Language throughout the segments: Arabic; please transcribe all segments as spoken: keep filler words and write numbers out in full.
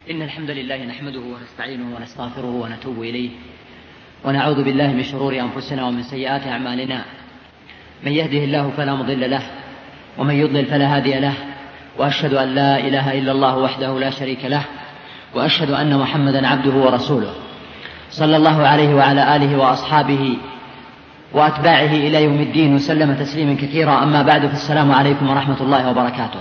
إن الحمد لله نحمده ونستعينه ونستغفره ونتوب إليه ونعوذ بالله من شرور أنفسنا ومن سيئات أعمالنا. من يهده الله فلا مضل له ومن يضلل فلا هادي له، وأشهد أن لا إله إلا الله وحده لا شريك له، وأشهد أن محمدا عبده ورسوله صلى الله عليه وعلى آله وأصحابه وأتباعه إلى يوم الدين وسلم تسليما كثيرا. أما بعد، فالسلام عليكم ورحمة الله وبركاته.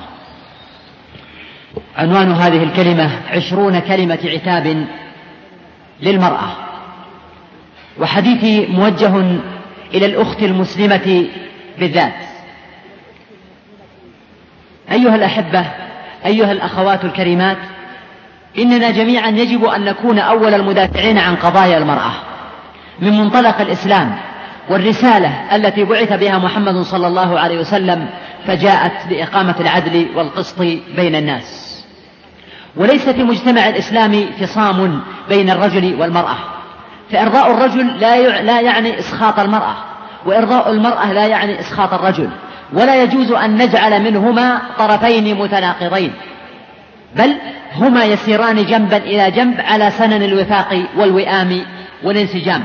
عنوان هذه الكلمة عشرون كلمة عتاب للمرأة، وحديثي موجه إلى الأخت المسلمة بالذات. أيها الأحبة، أيها الأخوات الكريمات، إننا جميعا يجب أن نكون أول المدافعين عن قضايا المرأة من منطلق الإسلام والرسالة التي بعث بها محمد صلى الله عليه وسلم، فجاءت بإقامة العدل والقسط بين الناس. وليس في مجتمع الإسلام فصام بين الرجل والمرأة، فإرضاء الرجل لا يعني إسخاط المرأة، وإرضاء المرأة لا يعني إسخاط الرجل، ولا يجوز أن نجعل منهما طرفين متناقضين، بل هما يسيران جنبا إلى جنب على سنن الوفاق والوئام والانسجام.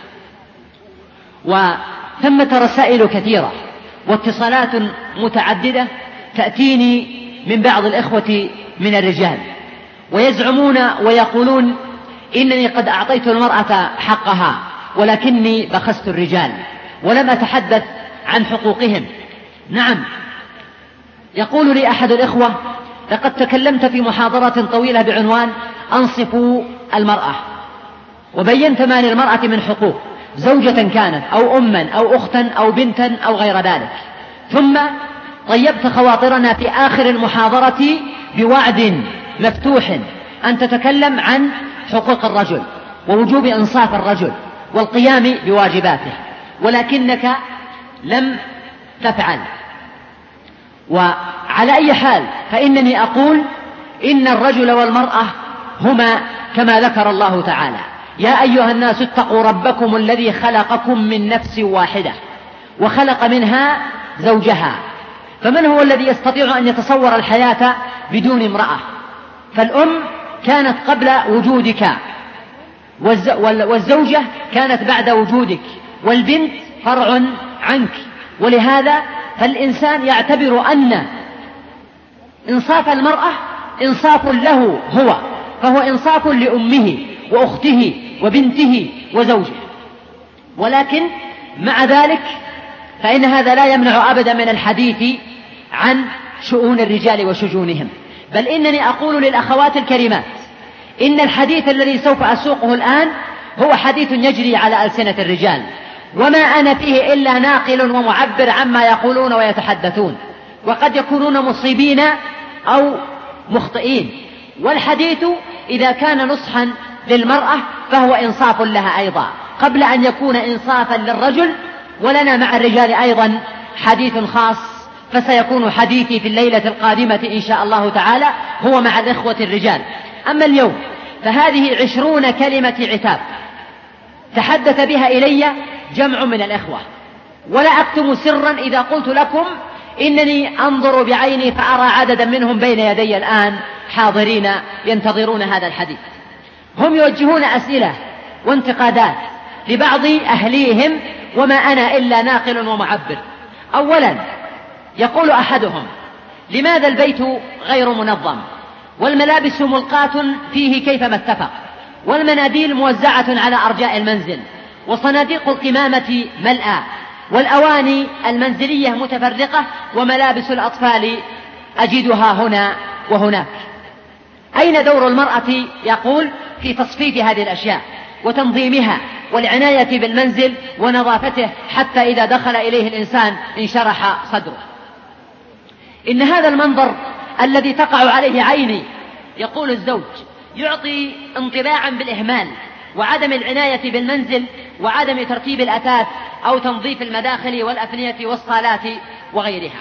وثمة رسائل كثيرة واتصالات متعددة تأتيني من بعض الإخوة من الرجال، ويزعمون ويقولون إنني قد أعطيت المرأة حقها ولكني بخست الرجال ولم أتحدث عن حقوقهم. نعم، يقول لي أحد الإخوة: لقد تكلمت في محاضرة طويلة بعنوان أنصفوا المرأة، وبينت ما للمرأة من حقوق، زوجة كانت أو أما أو أختا أو بنتا أو غير ذلك، ثم طيبت خواطرنا في آخر المحاضرة بوعد مفتوح أن تتكلم عن حقوق الرجل ووجوب إنصاف الرجل والقيام بواجباته، ولكنك لم تفعل. وعلى أي حال، فإنني أقول إن الرجل والمرأة هما كما ذكر الله تعالى: يا أيها الناس اتقوا ربكم الذي خلقكم من نفس واحدة وخلق منها زوجها. فمن هو الذي يستطيع أن يتصور الحياة بدون امرأة؟ فالأم كانت قبل وجودك، والزوجة كانت بعد وجودك، والبنت فرع عنك. ولهذا فالإنسان يعتبر أن إنصاف المرأة إنصاف له هو، فهو إنصاف لأمه وأخته وبنته وزوجه. ولكن مع ذلك فإن هذا لا يمنع أبدا من الحديث عن شؤون الرجال وشجونهم. بل إنني أقول للأخوات الكريمات إن الحديث الذي سوف أسوقه الآن هو حديث يجري على ألسنة الرجال، وما أنا فيه إلا ناقل ومعبر عما يقولون ويتحدثون، وقد يكونون مصيبين أو مخطئين. والحديث إذا كان نصحا للمرأة فهو إنصاف لها أيضا، قبل أن يكون إنصافا للرجل. ولنا مع الرجال أيضا حديث خاص، فسيكون حديثي في الليلة القادمة إن شاء الله تعالى هو مع الإخوة الرجال. أما اليوم فهذه عشرون كلمة عتاب تحدث بها إلي جمع من الإخوة، ولا أكتم سرا إذا قلت لكم إنني أنظر بعيني فأرى عددا منهم بين يدي الآن حاضرين ينتظرون هذا الحديث. هم يوجهون أسئلة وانتقادات لبعض أهليهم، وما أنا إلا ناقل ومعبر. أولا يقول أحدهم: لماذا البيت غير منظم، والملابس ملقاة فيه كيفما اتفق، والمناديل موزعة على أرجاء المنزل، وصناديق القمامة ملأى، والأواني المنزلية متفرقة، وملابس الأطفال أجدها هنا وهناك. أين دور المرأة، يقول، في تصفيف هذه الأشياء وتنظيمها والعناية بالمنزل ونظافته، حتى إذا دخل إليه الإنسان انشرح صدره. إن هذا المنظر الذي تقع عليه عيني، يقول الزوج، يعطي انطباعا بالإهمال وعدم العناية بالمنزل وعدم ترتيب الأثاث أو تنظيف المداخل والأفنية والصالات وغيرها.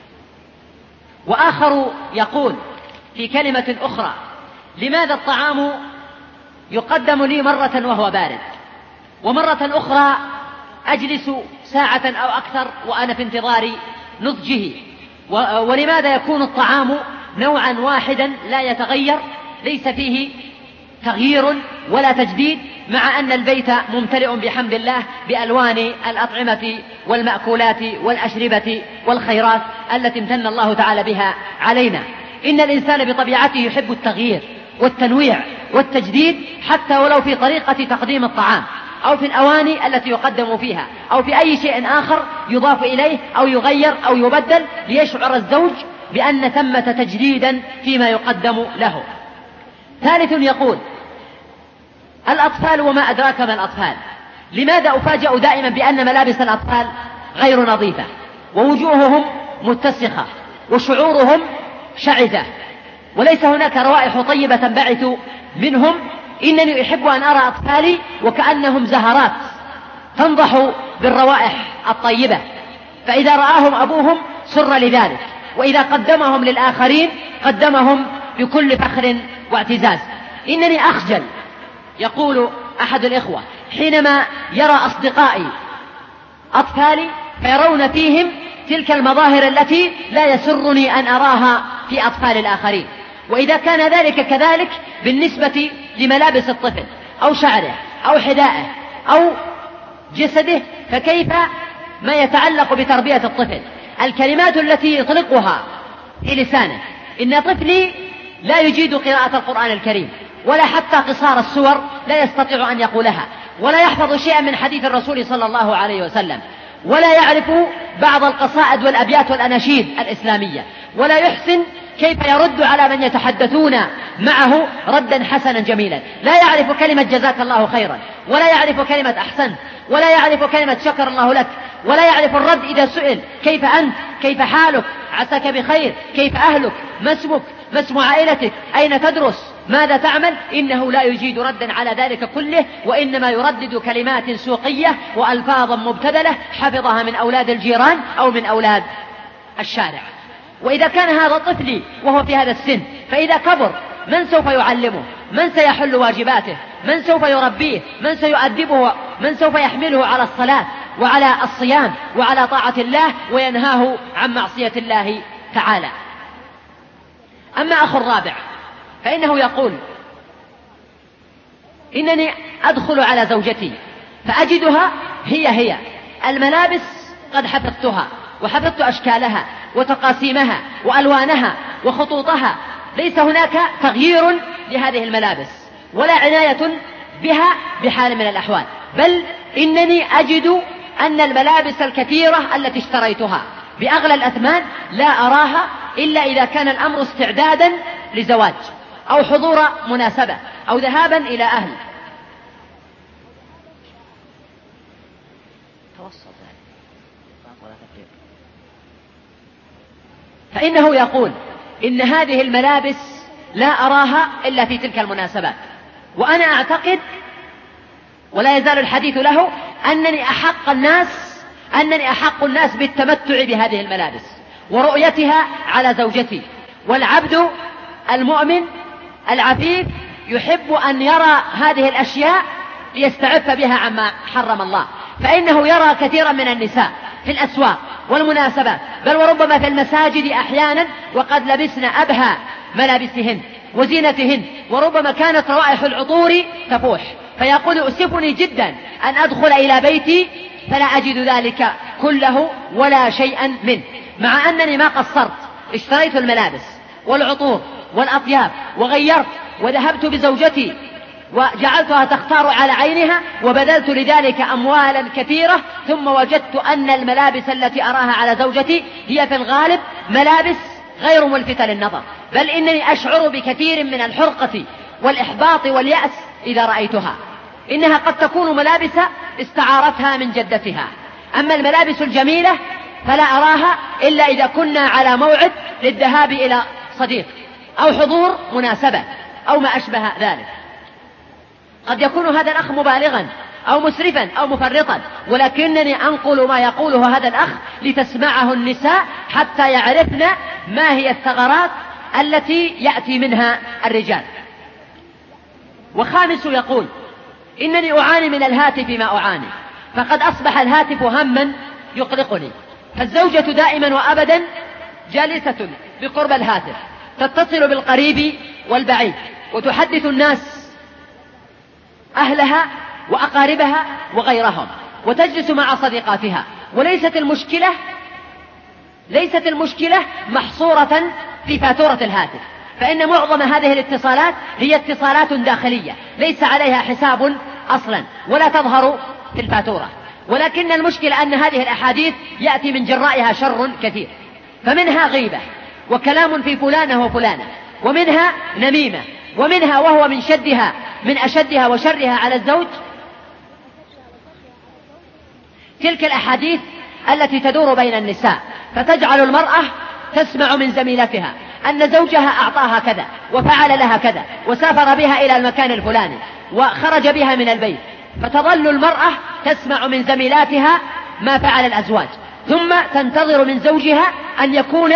وآخر يقول في كلمة أخرى: لماذا الطعام يقدم لي مرة وهو بارد، ومرة أخرى أجلس ساعة أو أكثر وأنا في انتظار نضجه، ولماذا يكون الطعام نوعا واحدا لا يتغير ليس فيه تغيير ولا تجديد، مع أن البيت ممتلئ بحمد الله بألوان الأطعمة والمأكولات والأشربة والخيرات التي امتن الله تعالى بها علينا. إن الإنسان بطبيعته يحب التغيير والتنويع والتجديد، حتى ولو في طريقة تقديم الطعام أو في الأواني التي يقدم فيها أو في أي شيء آخر يضاف إليه أو يغير أو يبدل، ليشعر الزوج بأن ثمة تجديدا فيما يقدم له. ثالث يقول: الأطفال وما أدراك ما الأطفال. لماذا أفاجأ دائما بأن ملابس الأطفال غير نظيفة ووجوههم متسخة وشعورهم شعثة وليس هناك روائح طيبة تنبعث منهم؟ إنني أحب أن أرى أطفالي وكأنهم زهرات تنضح بالروائح الطيبة، فإذا رآهم أبوهم سر لذلك، وإذا قدمهم للآخرين قدمهم بكل فخر واعتزاز. إنني أخجل، يقول أحد الإخوة، حينما يرى أصدقائي أطفالي فيرون فيهم تلك المظاهر التي لا يسرني أن أراها في أطفال الآخرين. وإذا كان ذلك كذلك بالنسبة لملابس الطفل أو شعره أو حذائه أو جسده، فكيف ما يتعلق بتربية الطفل؟ الكلمات التي يطلقها في لسانه. إن طفلي لا يجيد قراءة القرآن الكريم ولا حتى قصار السور لا يستطيع أن يقولها، ولا يحفظ شيئا من حديث الرسول صلى الله عليه وسلم، ولا يعرف بعض القصائد والأبيات والأناشيد الإسلامية، ولا يحسن كيف يرد على من يتحدثون معه ردا حسنا جميلا، لا يعرف كلمة جزاك الله خيرا، ولا يعرف كلمة أحسنت، ولا يعرف كلمة شكر الله لك، ولا يعرف الرد إذا سئل كيف أنت، كيف حالك، عساك بخير، كيف أهلك، ما اسمك، ما اسم عائلتك، أين تدرس، ماذا تعمل. إنه لا يجيد ردا على ذلك كله، وإنما يردد كلمات سوقية وألفاظا مبتذلة حفظها من أولاد الجيران أو من أولاد الشارع. وإذا كان هذا طفلي وهو في هذا السن، فإذا كبر من سوف يعلمه؟ من سيحل واجباته؟ من سوف يربيه؟ من سيؤدبه؟ من سوف يحمله على الصلاة وعلى الصيام وعلى طاعة الله وينهاه عن معصية الله تعالى؟ أما أخو الرابع فإنه يقول: إنني أدخل على زوجتي فأجدها هي هي الملابس قد حفظتها وحفظت أشكالها وتقاسيمها وألوانها وخطوطها، ليس هناك تغيير لهذه الملابس ولا عناية بها بحال من الأحوال، بل إنني أجد أن الملابس الكثيرة التي اشتريتها بأغلى الأثمان لا أراها إلا إذا كان الأمر استعدادا لزواج أو حضور مناسبة أو ذهابا إلى أهل. فإنه يقول: إن هذه الملابس لا أراها إلا في تلك المناسبات، وأنا أعتقد ولا يزال الحديث له أنني أحق الناس أنني أحق الناس بالتمتع بهذه الملابس ورؤيتها على زوجتي. والعبد المؤمن العفيف يحب أن يرى هذه الأشياء ليستعف بها عما حرم الله، فإنه يرى كثيرا من النساء في الأسواق والمناسبات، بل وربما في المساجد أحيانا وقد لبسن أبهى ملابسهن وزينتهن، وربما كانت روائح العطور تفوح، فيقول: يؤسفني جدا أن أدخل إلى بيتي فلا أجد ذلك كله ولا شيئا منه، مع أنني ما قصرت، اشتريت الملابس والعطور والأطياب وغيرت وذهبت بزوجتي وجعلتها تختار على عينها وبذلت لذلك أموالا كثيرة، ثم وجدت أن الملابس التي أراها على زوجتي هي في الغالب ملابس غير ملفتة للنظر، بل إنني أشعر بكثير من الحرقة والإحباط واليأس إذا رأيتها. إنها قد تكون ملابس استعارتها من جدتها، أما الملابس الجميلة فلا أراها إلا إذا كنا على موعد للذهاب إلى صديق أو حضور مناسبة أو ما أشبه ذلك. قد يكون هذا الأخ مبالغا أو مسرفا أو مفرطا، ولكنني أنقل ما يقوله هذا الأخ لتسمعه النساء حتى يعرفن ما هي الثغرات التي يأتي منها الرجال. وخامس يقول: إنني أعاني من الهاتف ما أعاني، فقد أصبح الهاتف هما يقلقني، فالزوجة دائما وأبدا جالسة بقرب الهاتف تتصل بالقريب والبعيد وتحدث الناس أهلها وأقاربها وغيرهم، وتجلس مع صديقاتها. وليست المشكلة ليست المشكلة محصورة في فاتورة الهاتف، فإن معظم هذه الاتصالات هي اتصالات داخلية ليس عليها حساب أصلا ولا تظهر في الفاتورة. ولكن المشكلة أن هذه الأحاديث يأتي من جرائها شر كثير، فمنها غيبة وكلام في فلانة وفلانة، ومنها نميمة، ومنها وهو من شدها من أشدها وشرها على الزوج تلك الأحاديث التي تدور بين النساء، فتجعل المرأة تسمع من زميلتها أن زوجها أعطاها كذا وفعل لها كذا وسافر بها إلى المكان الفلاني وخرج بها من البيت، فتظل المرأة تسمع من زميلاتها ما فعل الأزواج، ثم تنتظر من زوجها أن يكون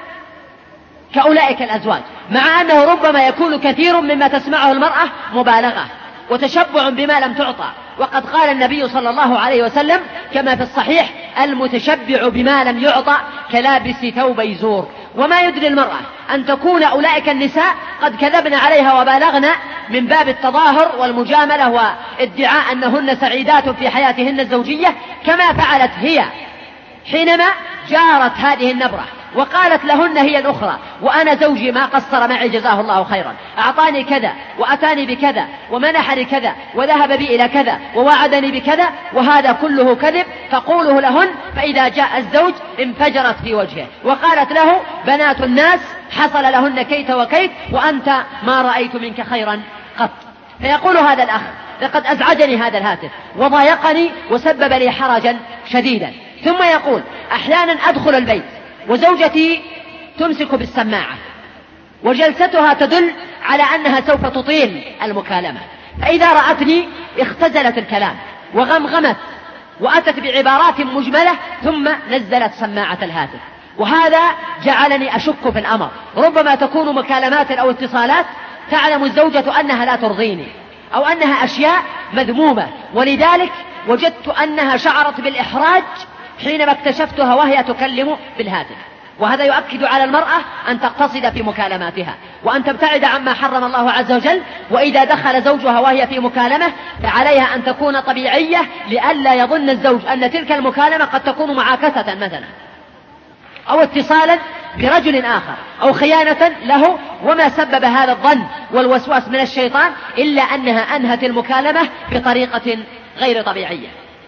كأولئك الأزواج، مع أنه ربما يكون كثير مما تسمعه المرأة مبالغة وتشبع بما لم تعطى. وقد قال النبي صلى الله عليه وسلم كما في الصحيح: المتشبع بما لم يعطى كلابس ثوب زور. وما يدري المرأة أن تكون أولئك النساء قد كذبن عليها وبالغن من باب التظاهر والمجاملة وادعاء أنهن سعيدات في حياتهن الزوجية، كما فعلت هي حينما جارت هذه النبرة وقالت لهن هي الأخرى: وأنا زوجي ما قصر معي جزاه الله خيرا، أعطاني كذا وأتاني بكذا ومنحني كذا وذهب بي إلى كذا ووعدني بكذا، وهذا كله كذب. فقوله لهن، فإذا جاء الزوج انفجرت في وجهه وقالت له: بنات الناس حصل لهن كيت وكيت وأنت ما رأيت منك خيرا قط. فيقول هذا الأخ: لقد أزعجني هذا الهاتف وضايقني وسبب لي حرجا شديدا. ثم يقول: أحيانا أدخل البيت وزوجتي تمسك بالسماعة وجلستها تدل على أنها سوف تطيل المكالمة، فإذا رأتني اختزلت الكلام وغمغمت وأتت بعبارات مجملة ثم نزلت سماعة الهاتف، وهذا جعلني أشك في الأمر. ربما تكون مكالمات أو اتصالات تعلم الزوجة أنها لا ترضيني أو أنها أشياء مذمومة، ولذلك وجدت أنها شعرت بالإحراج حينما اكتشفتها وهي تكلم بالهاتف. وهذا يؤكد على المرأة أن تقتصد في مكالماتها وأن تبتعد عما حرم الله عز وجل. وإذا دخل زوجها وهي في مكالمة فعليها أن تكون طبيعية لئلا يظن الزوج أن تلك المكالمة قد تكون معاكسة مثلا أو اتصالا برجل آخر أو خيانة له، وما سبب هذا الظن والوسواس من الشيطان إلا أنها أنهت المكالمة بطريقة غير طبيعية.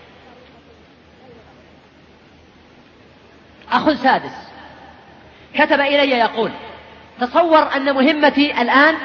أخ سادس كتب إلي يقول: تصور أن مهمتي الآن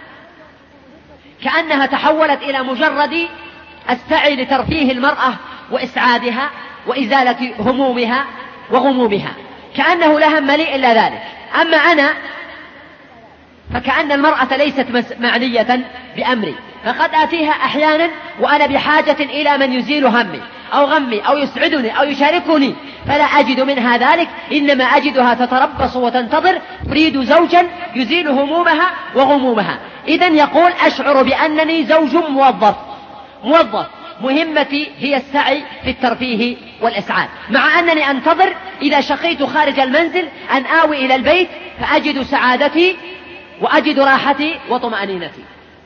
كأنها تحولت إلى مجرد السعي لترفيه المرأة وإسعادها وإزالة همومها وغمومها، كأنه لا هم لي إلا ذلك. أما أنا فكأن المرأة ليست معنية بأمري، فقد آتيها أحيانا وأنا بحاجة إلى من يزيل همي أو غمي أو يسعدني أو يشاركني، فلا أجد منها ذلك، إنما أجدها تتربص وتنتظر تريد زوجا يزيل همومها وغمومها. إذن يقول: أشعر بأنني زوج موظف موظف مهمتي هي السعي في الترفيه والإسعاد، مع أنني أنتظر إذا شقيت خارج المنزل أن آوي إلى البيت فأجد سعادتي وأجد راحتي وطمأنينتي.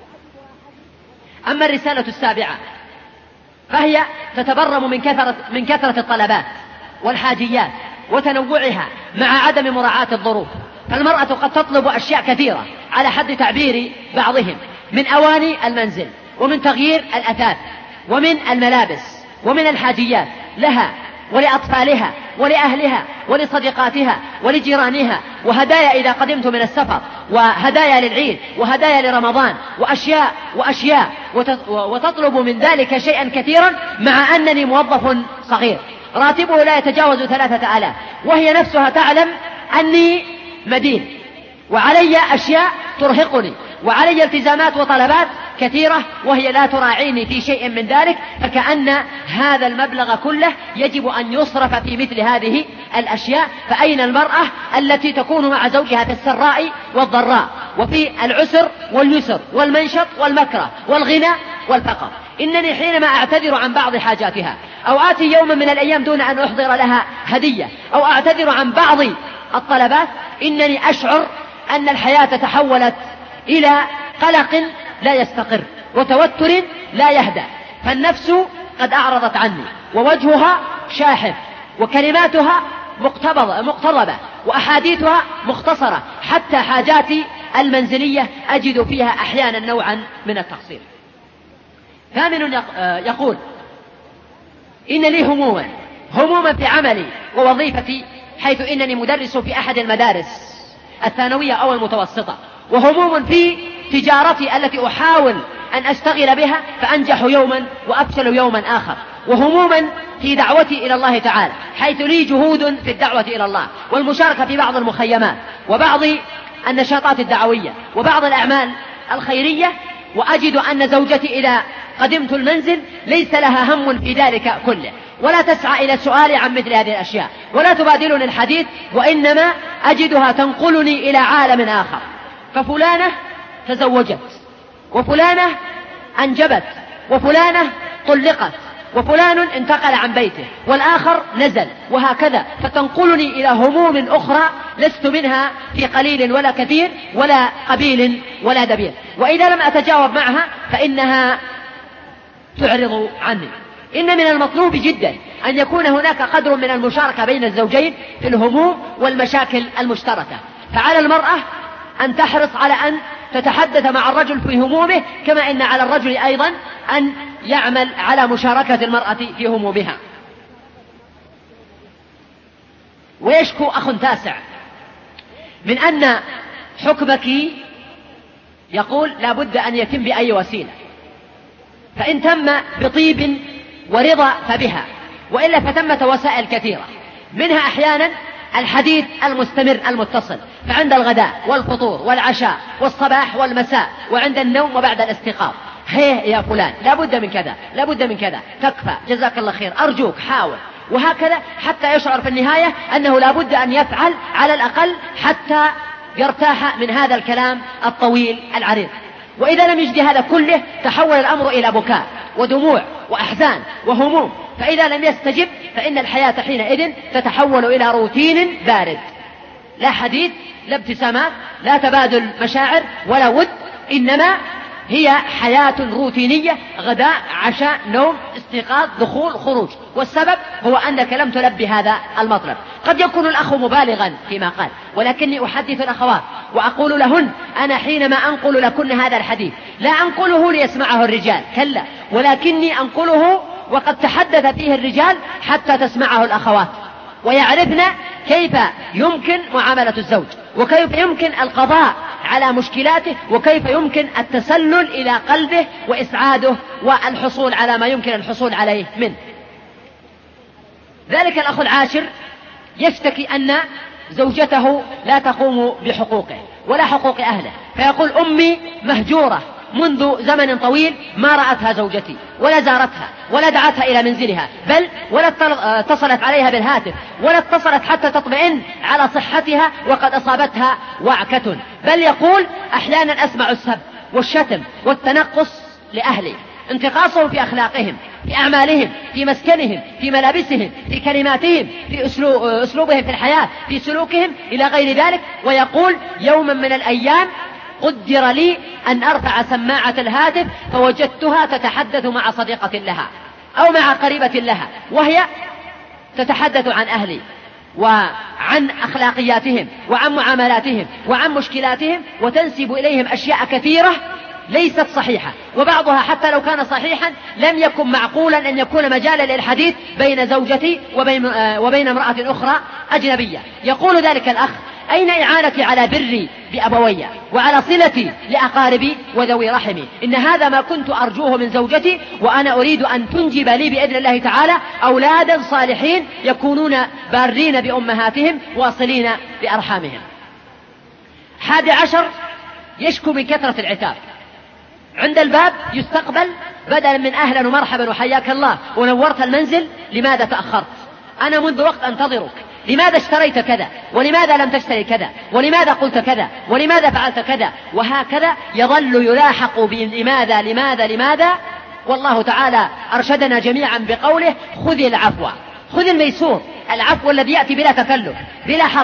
أما الرسالة السابعة فهي تتبرم من كثرة, من كثرة الطلبات والحاجيات وتنوعها مع عدم مراعاة الظروف. فالمرأة قد تطلب أشياء كثيرة على حد تعبير بعضهم، من أواني المنزل ومن تغيير الأثاث ومن الملابس ومن الحاجيات لها ولأطفالها ولأهلها ولصديقاتها ولجيرانها، وهدايا إذا قدمت من السفر، وهدايا للعيد، وهدايا لرمضان، وأشياء وأشياء، وتطلب من ذلك شيئا كثيرا، مع أنني موظف صغير راتبه لا يتجاوز ثلاثة آلاف، وهي نفسها تعلم أني مدين وعلي أشياء ترهقني وعلي التزامات وطلبات كثيرة، وهي لا تراعيني في شيء من ذلك. فكأن هذا المبلغ كله يجب أن يصرف في مثل هذه الأشياء. فأين المرأة التي تكون مع زوجها في السراء والضراء وفي العسر واليسر والمنشط والمكره والغنى والفقر؟ إنني حينما أعتذر عن بعض حاجاتها أو آتي يوما من الأيام دون أن أحضر لها هدية أو أعتذر عن بعض الطلبات، إنني أشعر أن الحياة تحولت إلى قلق لا يستقر وتوتر لا يهدأ، فالنفس قد أعرضت عني ووجهها شاحب وكلماتها مقتضبة وأحاديثها مختصرة، حتى حاجاتي المنزلية أجد فيها أحيانا نوعا من التقصير. ثامن يقول: إن لي هموما هموما في عملي ووظيفتي، حيث إنني مدرس في أحد المدارس الثانوية أو المتوسطة، وهموم في تجارتي التي أحاول أن أشتغل بها فأنجح يوما وأفشل يوما آخر، وهموما في دعوتي إلى الله تعالى، حيث لي جهود في الدعوة إلى الله والمشاركة في بعض المخيمات وبعض النشاطات الدعوية وبعض الأعمال الخيرية، وأجد أن زوجتي إذا قدمت المنزل ليس لها هم في ذلك كله، ولا تسعى إلى السؤال عن مثل هذه الأشياء، ولا تبادلني الحديث، وإنما أجدها تنقلني إلى عالم آخر. ففلانة تزوجت، وفلانة أنجبت، وفلانة طلقت، وفلان انتقل عن بيته، والآخر نزل، وهكذا، فتنقلني إلى هموم أخرى لست منها في قليل ولا كثير ولا قبيل ولا دبير، وإذا لم أتجاوب معها فإنها تعرض عني. إن من المطلوب جدا أن يكون هناك قدر من المشاركة بين الزوجين في الهموم والمشاكل المشتركة، فعلى المرأة أن تحرص على أن تتحدث مع الرجل في همومه، كما إن على الرجل أيضا أن يعمل على مشاركة المرأة في همومها. ويشكو أخ تاسع من أن حكمك يقول لا بد أن يتم بأي وسيلة، فإن تم بطيب ورضا فبها، وإلا فتمت وسائل كثيرة، منها أحيانا الحديث المستمر المتصل، فعند الغداء والفطور والعشاء والصباح والمساء وعند النوم وبعد الاستيقاظ: هيه يا فلان لا بد من كذا، لا بد من كذا، تكفى، جزاك الله خير، أرجوك حاول، وهكذا حتى يشعر في النهاية أنه لا بد أن يفعل على الأقل حتى يرتاح من هذا الكلام الطويل العريض. وإذا لم يجد هذا كله تحول الأمر إلى بكاء ودموع وأحزان وهموم، فإذا لم يستجب فإن الحياة حينئذ تتحول إلى روتين بارد، لا حديث، لا ابتسامات، لا تبادل مشاعر ولا ود، إنما هي حياة روتينية: غداء، عشاء، نوم، استيقاظ، دخول، خروج. والسبب هو أنك لم تلبي هذا المطلب. قد يكون الأخ مبالغا فيما قال، ولكني أحدث الأخوات وأقول لهن: أنا حينما أنقل لكن هذا الحديث لا أنقله ليسمعه الرجال، كلا، ولكني أنقله وقد تحدث فيه الرجال حتى تسمعه الأخوات، ويعرفن كيف يمكن معاملة الزوج، وكيف يمكن القضاء على مشكلاته، وكيف يمكن التسلل إلى قلبه وإسعاده والحصول على ما يمكن الحصول عليه منه. ذلك الأخ العاشر يشتكي أن زوجته لا تقوم بحقوقه ولا حقوق أهله، فيقول: أمي مهجورة منذ زمن طويل، ما رأتها زوجتي ولا زارتها ولا دعتها إلى منزلها، بل ولا اتصلت عليها بالهاتف ولا اتصلت حتى تطمئن على صحتها وقد أصابتها وعكة، بل يقول: أحيانا أسمع السب والشتم والتنقص لأهلي، انتقاصهم في أخلاقهم، في أعمالهم، في مسكنهم، في ملابسهم، في كلماتهم، في أسلوبهم في الحياة، في سلوكهم إلى غير ذلك. ويقول: يوما من الأيام قدر لي أن أرفع سماعة الهاتف فوجدتها تتحدث مع صديقة لها أو مع قريبة لها، وهي تتحدث عن أهلي وعن أخلاقياتهم وعن معاملاتهم وعن مشكلاتهم، وتنسب إليهم أشياء كثيرة ليست صحيحة، وبعضها حتى لو كان صحيحا لم يكن معقولا أن يكون مجالا للحديث بين زوجتي وبين, وبين امرأة أخرى أجنبية. يقول ذلك الأخ: أين إعانتي على بري بأبوي وعلى صلتي لأقاربي وذوي رحمي؟ إن هذا ما كنت أرجوه من زوجتي، وأنا أريد أن تنجب لي بإذن الله تعالى أولادا صالحين يكونون بارين بأمهاتهم واصلين بأرحامهم. حادي عشر يشكو من كثرة العتاب، عند الباب يستقبل بدلا من أهلا ومرحبا وحياك الله ونورت المنزل: لماذا تأخرت؟ أنا منذ وقت أنتظرك، لماذا اشتريت كذا؟ ولماذا لم تشتري كذا؟ ولماذا قلت كذا؟ ولماذا فعلت كذا؟ وهكذا يظل يلاحق بلماذا لماذا لماذا. والله تعالى أرشدنا جميعا بقوله: خذ العفو، خذ الميسور، العفو الذي يأتي بلا تكلف بلا حرج،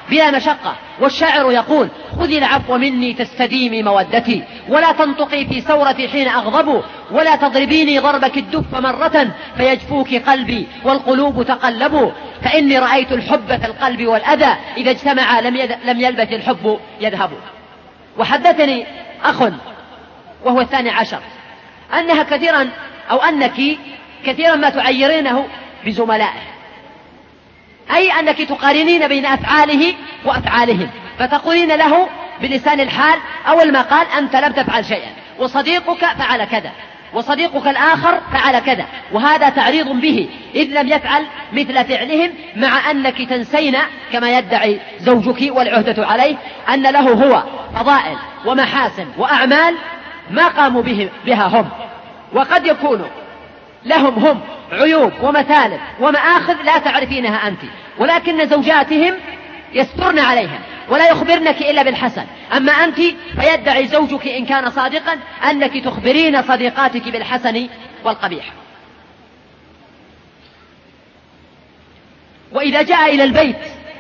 بلا مشقة. والشاعر يقول: خذي العفو مني تستديمي مودتي، ولا تنطقي في ثورتي حين أغضب، ولا تضربيني ضربك الدف مرة فيجفوك قلبي والقلوب تقلب، فإني رأيت الحب في القلب والأذى إذا اجتمع لم يلبث الحب يذهب. وحدثني أخ وهو الثاني عشر أنها كثيرا أو أنك كثيرا ما تعيرينه بزملائه، أي أنك تقارنين بين أفعاله وأفعالهم، فتقولين له بلسان الحال أو المقال: أنت لم تفعل شيئا، وصديقك فعل كذا، وصديقك الآخر فعل كذا، وهذا تعريض به إذ لم يفعل مثل فعلهم، مع أنك تنسين كما يدعي زوجك والعهدة عليه أن له هو فضائل ومحاسن وأعمال ما قاموا به بها هم، وقد يكون لهم هم عيوب ومثالب ومآخذ لا تعرفينها أنت، ولكن زوجاتهم يسترن عليها ولا يخبرنك إلا بالحسن. أما أنت فيدعي زوجك إن كان صادقا أنك تخبرين صديقاتك بالحسن والقبيح. وإذا جاء إلى البيت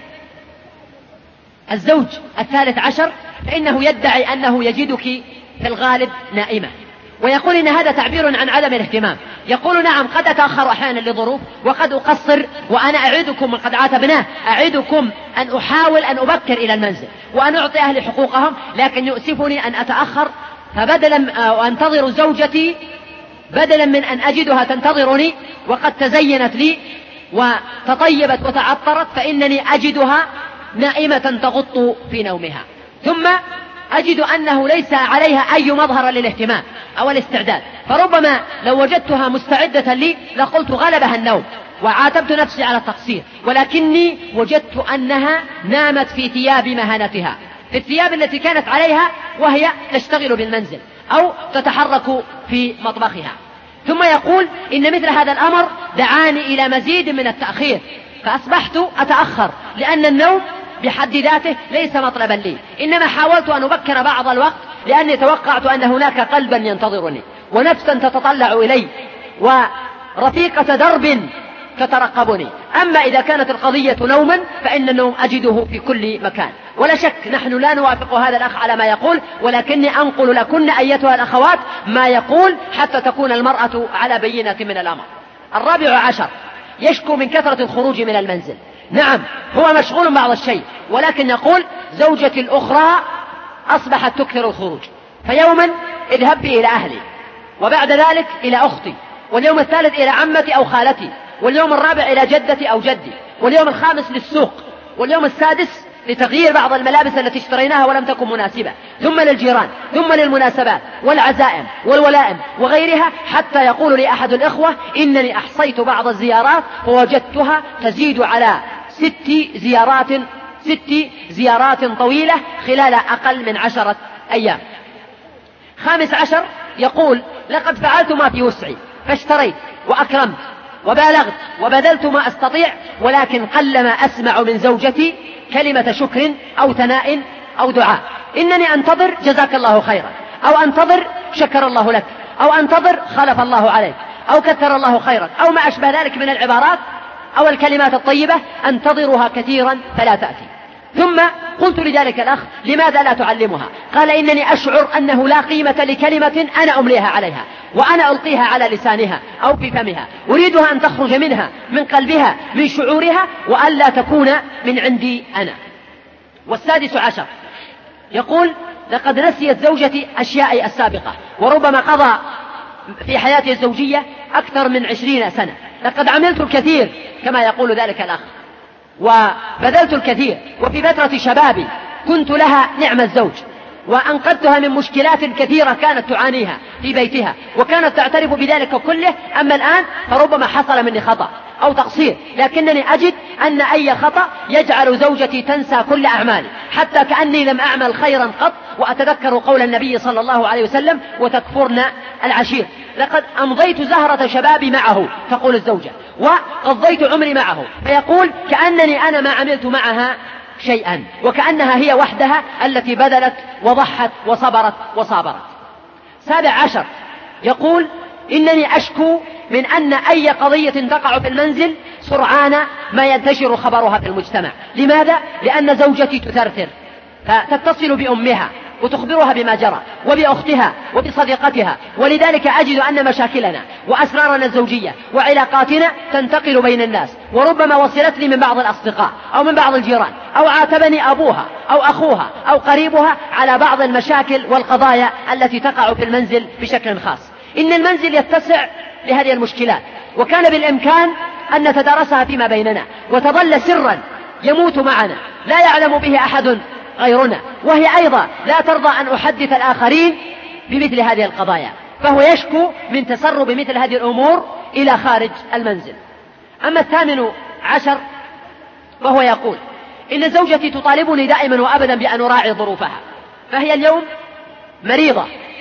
الزوج الثالث عشر فإنه يدعي أنه يجدك في الغالب نائمة، ويقول إن هذا تعبير عن عدم الاهتمام. يقول: نعم، قد أتأخر أحيانا لظروف وقد أقصر، وأنا أعدكم، من قد عاتبناه، أعدكم أن أحاول أن أبكر إلى المنزل وأن أعطي أهلي حقوقهم، لكن يؤسفني أن أتأخر، فبدلا أنتظر زوجتي بدلا من أن أجدها تنتظرني وقد تزينت لي وتطيبت وتعطرت، فإنني أجدها نائمة تغط في نومها، ثم أجد أنه ليس عليها أي مظهر للاهتمام أو الاستعداد، فربما لو وجدتها مستعدة لي لقلت غلبها النوم وعاتبت نفسي على التقصير، ولكني وجدت أنها نامت في ثياب مهنتها، في الثياب التي كانت عليها وهي تشتغل بالمنزل أو تتحرك في مطبخها. ثم يقول: إن مثل هذا الأمر دعاني إلى مزيد من التأخير، فأصبحت أتأخر، لأن النوم بحد ذاته ليس مطلبا لي، إنما حاولت أن أبكر بعض الوقت لأني توقعت أن هناك قلبا ينتظرني ونفسا تتطلع إلي ورفيقة درب تترقبني. أما إذا كانت القضية نوما فإن النوم أجده في كل مكان. ولا شك نحن لا نوافق هذا الأخ على ما يقول، ولكني أنقل لكن أيتها الأخوات ما يقول حتى تكون المرأة على بينة من الأمر. الرابع عشر يشكو من كثرة الخروج من المنزل. نعم، هو مشغول بعض الشيء، ولكن يقول: زوجتي الأخرى أصبحت تكثر الخروج، فيوما اذهب بي إلى أهلي، وبعد ذلك إلى أختي، واليوم الثالث إلى عمتي أو خالتي، واليوم الرابع إلى جدتي أو جدي، واليوم الخامس للسوق، واليوم السادس لتغيير بعض الملابس التي اشتريناها ولم تكن مناسبة، ثم للجيران، ثم للمناسبات والعزائم والولائم وغيرها، حتى يقول لي أحد الإخوة: إنني أحصيت بعض الزيارات ووجدتها تزيد على ست زيارات ست زيارات طويلة خلال أقل من عشرة أيام. خامس عشر يقول: لقد فعلت ما في وسعي، فاشتريت وأكرمت وبالغت وبذلت ما أستطيع، ولكن قلما أسمع من زوجتي كلمة شكر أو ثناء أو دعاء. إنني أنتظر جزاك الله خيرا، أو أنتظر شكر الله لك، أو أنتظر خلف الله عليك، أو كثر الله خيرا، أو ما أشبه ذلك من العبارات أو الكلمات الطيبة، أنتظرها كثيرا فلا تأتي. ثم قلت لذلك الأخ: لماذا لا تعلمها؟ قال: إنني أشعر أنه لا قيمة لكلمة أنا أمليها عليها وأنا ألقيها على لسانها أو في فمها، أريدها أن تخرج منها، من قلبها، من شعورها، وألا تكون من عندي أنا. والسادس عشر يقول: لقد نسيت زوجتي أشيائي السابقة، وربما قضى في حياته الزوجية أكثر من عشرين سنة، لقد عملت الكثير كما يقول ذلك الأخ، وبذلت الكثير، وفي فترة شبابي كنت لها نعم الزوج، وأنقذتها من مشكلات كثيرة كانت تعانيها في بيتها، وكانت تعترف بذلك كله. أما الآن فربما حصل مني خطأ أو تقصير، لكنني أجد أن أي خطأ يجعل زوجتي تنسى كل أعمالي، حتى كأني لم أعمل خيرا قط. وأتذكر قول النبي صلى الله عليه وسلم: وتكفرن العشير. لقد أمضيت زهرة شبابي معه، تقول الزوجة، وقضيت عمري معه، فيقول: كأنني أنا ما عملت معها شيئا، وكأنها هي وحدها التي بذلت وضحت وصبرت وصابرت. سابع عشر يقول: إنني أشكو من أن أي قضية تقع في المنزل سرعان ما ينتشر خبرها في المجتمع. لماذا؟ لأن زوجتي تثرثر، فتتصل بأمها وتخبرها بما جرى، وبأختها وبصديقتها، ولذلك أجد أن مشاكلنا وأسرارنا الزوجية وعلاقاتنا تنتقل بين الناس، وربما وصلتني من بعض الأصدقاء أو من بعض الجيران، أو عاتبني أبوها أو أخوها أو قريبها على بعض المشاكل والقضايا التي تقع في المنزل بشكل خاص. إن المنزل يتسع لهذه المشكلات، وكان بالإمكان أن نتدارسها فيما بيننا وتظل سرا يموت معنا لا يعلم به أحد غيرنا، وهي أيضا لا ترضى أن أحدث الآخرين بمثل هذه القضايا، فهو يشكو من تسرب مثل هذه الأمور إلى خارج المنزل. أما الثامن عشر فهو يقول: إن زوجتي تطالبني دائما وأبدا بأن أراعي ظروفها، فهي اليوم مريضة،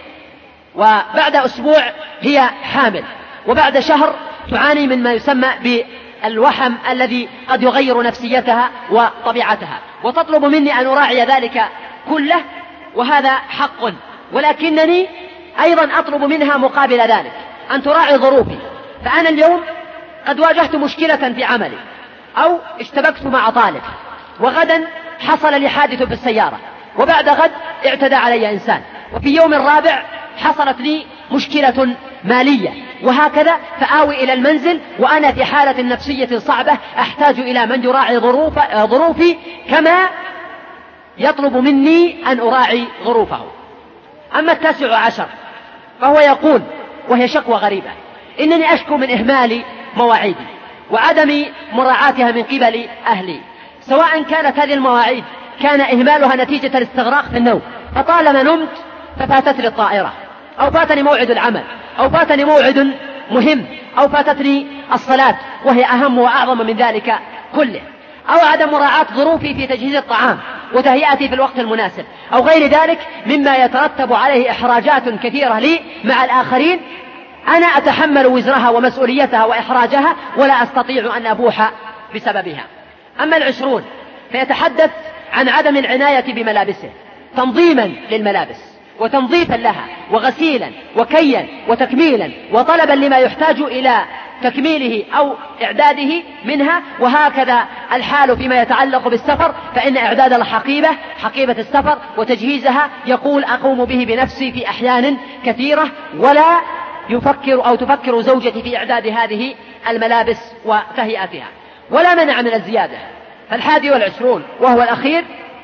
وبعد أسبوع هي حامل، وبعد شهر تعاني من ما يسمى بالوحم الذي قد يغير نفسيتها وطبيعتها، وتطلب مني أن أراعي ذلك كله، وهذا حق، ولكنني أيضا أطلب منها مقابل ذلك أن تراعي ظروفي. فأنا اليوم قد واجهت مشكلة في عملي، أو اشتبكت مع طالب، وغدا حصل لي حادث في السيارة، وبعد غد اعتدى علي إنسان، وفي يوم الرابع حصلت لي مشكلة مالية، وهكذا فآوي إلى المنزل وأنا في حالة نفسية صعبة، أحتاج إلى من يراعي ظروف ظروفي كما يطلب مني أن أراعي ظروفه. أما التاسع عشر فهو يقول، وهي شكوى غريبة: إنني أشكو من إهمال مواعيدي وعدم مراعاتها من قبل أهلي، سواء كانت هذه المواعيد كان إهمالها نتيجة الاستغراق في النوم، فطالما نمت ففاتتني الطائرة، أو فاتني موعد العمل، أو فاتني موعد مهم، أو فاتتني الصلاة وهي أهم وأعظم من ذلك كله، أو عدم مراعاة ظروفي في تجهيز الطعام وتهيئتي في الوقت المناسب، أو غير ذلك مما يترتب عليه إحراجات كثيرة لي مع الآخرين، أنا أتحمل وزرها ومسؤوليتها وإحراجها ولا أستطيع أن أبوح بسببها. أما العشرون فيتحدث عن عدم العناية بملابسه، تنظيما للملابس وتنظيفا لها وغسيلا وكيا وتكميلا وطلبا لما يحتاج إلى تكميله أو إعداده منها. وهكذا الحال فيما يتعلق بالسفر، فإن إعداد الحقيبة حقيبة السفر وتجهيزها يقول أقوم به بنفسي في أحيان كثيرة، ولا يفكر أو تفكر زوجتي في إعداد هذه الملابس وتهيئتها، ولا منع من الزيادة. فالحادي والعشرون وهو الأخير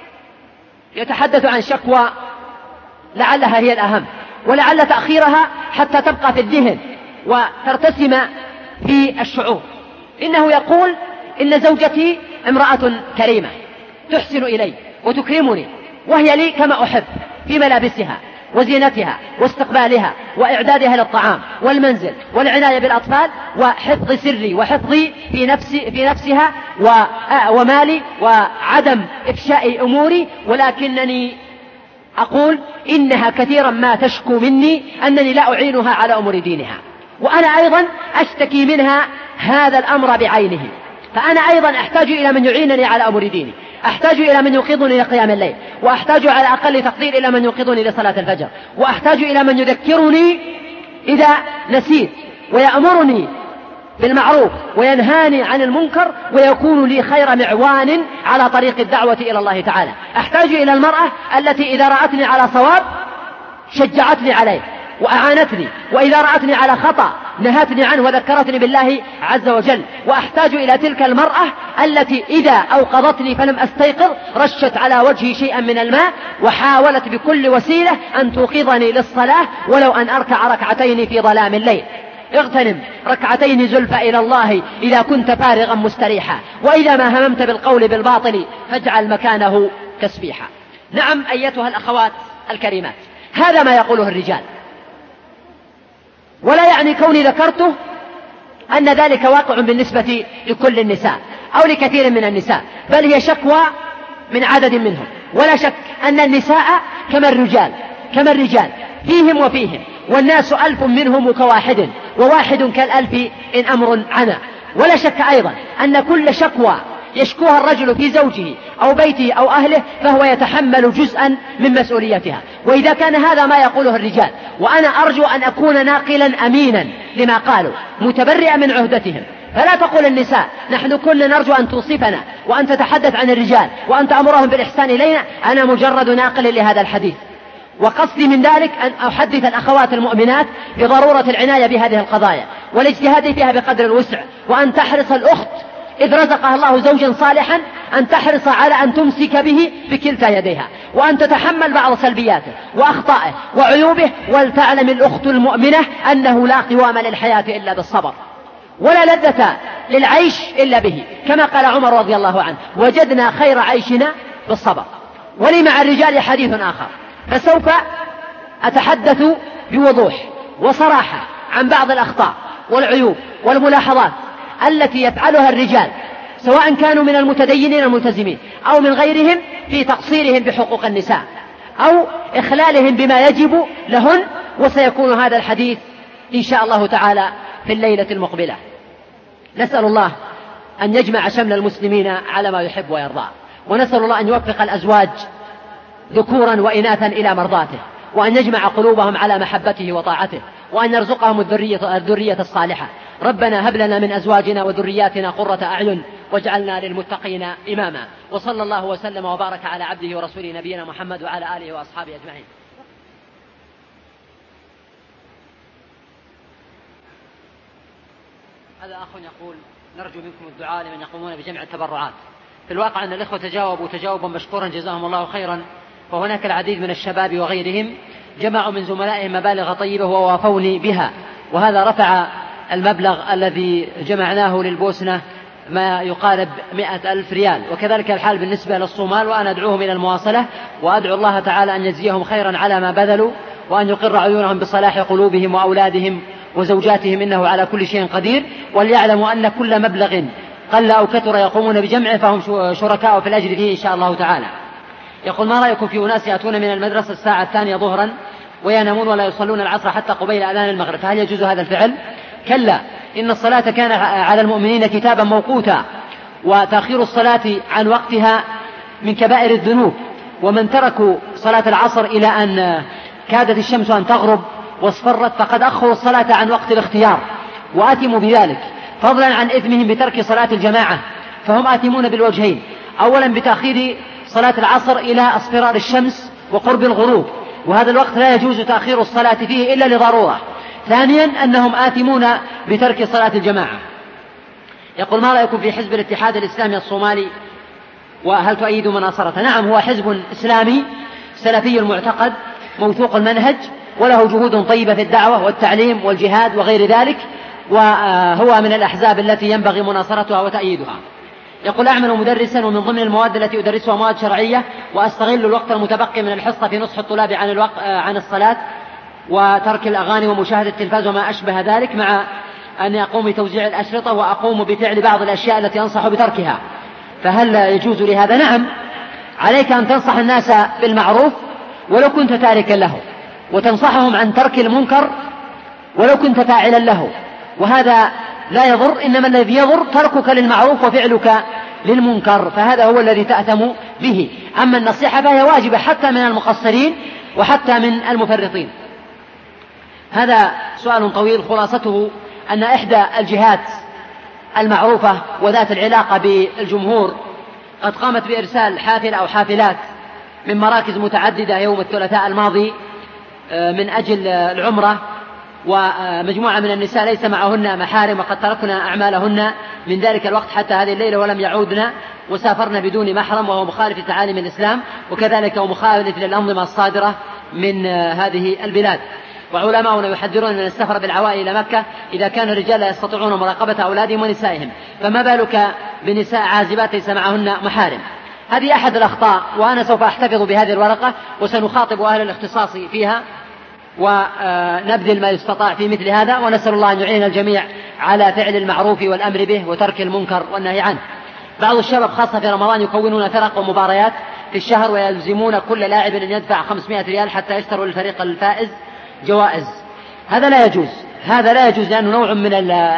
يتحدث عن شكوى لعلها هي الأهم، ولعل تأخيرها حتى تبقى في الذهن وترتسم في الشعور. إنه يقول: إن زوجتي امرأة كريمة تحسن إلي وتكرمني، وهي لي كما أحب في ملابسها وزينتها واستقبالها وإعدادها للطعام والمنزل والعناية بالأطفال وحفظ سري وحفظي في نفسي في نفسها ومالي وعدم إفشاء أموري، ولكنني أقول إنها كثيرا ما تشكو مني أنني لا أعينها على أمور دينها، وأنا أيضا أشتكي منها هذا الأمر بعينه. فأنا أيضا أحتاج إلى من يعينني على أمور ديني، أحتاج إلى من يوقظني لقيام الليل، وأحتاج على أقل تقدير إلى من يوقظني لصلاة الفجر، وأحتاج إلى من يذكرني إذا نسيت، ويأمرني بالمعروف وينهاني عن المنكر، ويكون لي خير معوان على طريق الدعوة إلى الله تعالى. أحتاج إلى المرأة التي إذا رأتني على صواب شجعتني عليه وأعانتني، وإذا رأتني على خطأ نهتني عنه وذكرتني بالله عز وجل. وأحتاج إلى تلك المرأة التي إذا أوقظتني فلم أستيقظ رشت على وجهي شيئا من الماء، وحاولت بكل وسيلة أن توقظني للصلاة ولو أن أركع ركعتين في ظلام الليل. اغتنم ركعتين زلفى إلى الله إذا كنت فارغا مستريحا، وإذا ما هممت بالقول بالباطل فاجعل مكانه تسبيحا. نعم أيتها الأخوات الكريمات، هذا ما يقوله الرجال، ولا يعني كوني ذكرته أن ذلك واقع بالنسبة لكل النساء أو لكثير من النساء، بل هي شكوى من عدد منهم. ولا شك أن النساء كما الرجال كما الرجال فيهم وفيهم، والناس ألف منهم كواحد، وواحد كالألف إن أمر عنا. ولا شك أيضا أن كل شكوى يشكوها الرجل في زوجه أو بيته أو أهله فهو يتحمل جزءا من مسؤوليتها. وإذا كان هذا ما يقوله الرجال، وأنا أرجو أن أكون ناقلا أمينا لما قالوا متبرئا من عهدتهم، فلا تقول النساء نحن كل نرجو أن توصفنا وأن تتحدث عن الرجال وأن تأمرهم بالإحسان إلينا. أنا مجرد ناقل لهذا الحديث، وقصدي من ذلك أن أحدث الأخوات المؤمنات بضرورة العناية بهذه القضايا والاجتهاد فيها بقدر الوسع، وأن تحرص الأخت إذ رزقها الله زوجا صالحا أن تحرص على أن تمسك به بكلتا يديها، وأن تتحمل بعض سلبياته وأخطائه وعيوبه، ولتعلم الأخت المؤمنة أنه لا قوام للحياة إلا بالصبر، ولا لذة للعيش إلا به، كما قال عمر رضي الله عنه: وجدنا خير عيشنا بالصبر. ولي مع الرجال حديث آخر، فسوف أتحدث بوضوح وصراحة عن بعض الأخطاء والعيوب والملاحظات التي يفعلها الرجال، سواء كانوا من المتدينين الملتزمين أو من غيرهم، في تقصيرهم بحقوق النساء أو إخلالهم بما يجب لهن. وسيكون هذا الحديث إن شاء الله تعالى في الليلة المقبلة. نسأل الله أن يجمع شمل المسلمين على ما يحب ويرضى، ونسأل الله أن يوفق الأزواج ذكورا وإناثا إلى مرضاته، وأن يجمع قلوبهم على محبته وطاعته، وأن يرزقهم الذرية, الذرية الصالحة. ربنا هب لنا من أزواجنا وذرياتنا قرة أعين واجعلنا للمتقين إماما. وصلى الله وسلم وبارك على عبده ورسوله نبينا محمد وعلى آله وأصحابه أجمعين. هذا أخ يقول: نرجو منكم الدعاء لمن يقومون بجمع التبرعات. في الواقع أن الإخوة تجاوبوا تجاوبا مشكورا جزاهم الله خيرا، وهناك العديد من الشباب وغيرهم جمعوا من زملائهم مبالغ طيبة ووافوني بها، وهذا رفع المبلغ الذي جمعناه للبوسنة ما يقارب مئة ألف ريال. وكذلك الحال بالنسبة للصومال، وأنا أدعوهم إلى المواصلة، وأدعو الله تعالى أن يجزيهم خيرا على ما بذلوا، وأن يقر عيونهم بصلاح قلوبهم وأولادهم وزوجاتهم، إنه على كل شيء قدير. وليعلموا أن كل مبلغ قل أو كثر يقومون بجمعه فهم شركاء في الأجر فيه إن شاء الله تعالى. يقول: ما رأيكم في أناس يأتون من المدرسة الساعة الثانية ظهرا وينامون ولا يصلون العصر حتى قبيل أذان المغرب، فهل يجوز هذا الفعل؟ كلا، إن الصلاة كان على المؤمنين كتابا موقوتا، وتأخير الصلاة عن وقتها من كبائر الذنوب، ومن تركوا صلاة العصر إلى أن كادت الشمس أن تغرب واصفرت فقد أخروا الصلاة عن وقت الاختيار وآثموا بذلك، فضلا عن إثمهم بترك صلاة الجماعة، فهم آثمون بالوجهين: أولا بتأخير صلاة العصر إلى اصفرار الشمس وقرب الغروب، وهذا الوقت لا يجوز تأخير الصلاة فيه إلا لضرورة. ثانيا أنهم آثمون بترك صلاة الجماعة. يقول: ما رأيكم في حزب الاتحاد الإسلامي الصومالي، وهل تؤيد مناصرته؟ نعم، هو حزب إسلامي سلفي المعتقد موثوق المنهج، وله جهود طيبة في الدعوة والتعليم والجهاد وغير ذلك، وهو من الأحزاب التي ينبغي مناصرتها وتأييدها. يقول: أعمل مدرسا، ومن ضمن المواد التي أدرسها مواد شرعية، وأستغل الوقت المتبقي من الحصة في نصح الطلاب عن الوقت عن الصلاة وترك الأغاني ومشاهدة التلفاز وما أشبه ذلك، مع أن أقوم بتوزيع الأشرطة وأقوم بفعل بعض الأشياء التي أنصح بتركها، فهل يجوز لي هذا؟ نعم، عليك أن تنصح الناس بالمعروف ولو كنت تاركا له، وتنصحهم عن ترك المنكر ولو كنت فاعلا له، وهذا لا يضر، إنما الذي يضر تركك للمعروف وفعلك للمنكر، فهذا هو الذي تأثم به. أما النصيحة فهي واجبة حتى من المقصرين وحتى من المفرطين. هذا سؤال طويل، خلاصته أن إحدى الجهات المعروفة وذات العلاقة بالجمهور قد قامت بإرسال حافلة أو حافلات من مراكز متعددة يوم الثلاثاء الماضي من أجل العمرة، ومجموعة من النساء ليس معهن محارم، وقد تركنا أعمالهن من ذلك الوقت حتى هذه الليلة ولم يعودن، وسافرنا بدون محرم، وهو مخالف لتعاليم الإسلام، وكذلك ومخالف للأنظمة الصادرة من هذه البلاد. وعلماؤنا يحذرون من السفر بالعوائل إلى مكة إذا كان الرجال لا يستطيعون مراقبة أولادهم ونسائهم، فما بالك بنساء عازبات ليس معهن محارم؟ هذه أحد الأخطاء، وأنا سوف أحتفظ بهذه الورقة وسنخاطب أهل الاختصاص فيها ونبذل ما يستطاع في مثل هذا، ونسأل الله أن يعين الجميع على فعل المعروف والأمر به وترك المنكر والنهي عنه. بعض الشباب خاصة في رمضان يكونون فرق ومباريات في الشهر، ويلزمون كل لاعب أن يدفع خمسمائة ريال حتى يشتروا للفريق الفائز جوائز. هذا لا يجوز، هذا لا يجوز، لأنه نوع من